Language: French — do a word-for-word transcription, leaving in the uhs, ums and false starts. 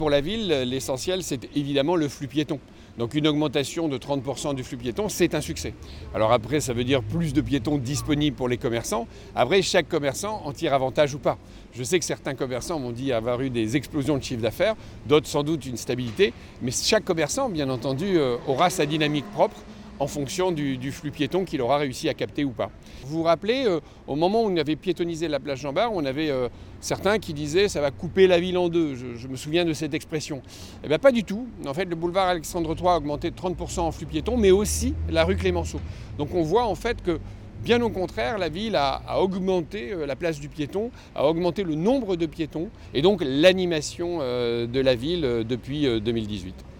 Pour la ville, l'essentiel, c'est évidemment le flux piéton. Donc une augmentation de trente pour cent du flux piéton, c'est un succès. Alors après, ça veut dire plus de piétons disponibles pour les commerçants. Après, chaque commerçant en tire avantage ou pas. Je sais que certains commerçants m'ont dit avoir eu des explosions de chiffre d'affaires, d'autres sans doute une stabilité. Mais chaque commerçant, bien entendu, aura sa dynamique propre en fonction du, du flux piéton qu'il aura réussi à capter ou pas. Vous vous rappelez, euh, au moment où on avait piétonnisé la place Jean-Bart, on avait euh, certains qui disaient « ça va couper la ville en deux ». Je, je me souviens de cette expression. Eh bien pas du tout. En fait, le boulevard Alexandre trois a augmenté de trente pour cent en flux piéton, mais aussi la rue Clémenceau. Donc on voit en fait que, bien au contraire, la ville a, a augmenté la place du piéton, a augmenté le nombre de piétons et donc l'animation euh, de la ville euh, depuis euh, deux mille dix-huit.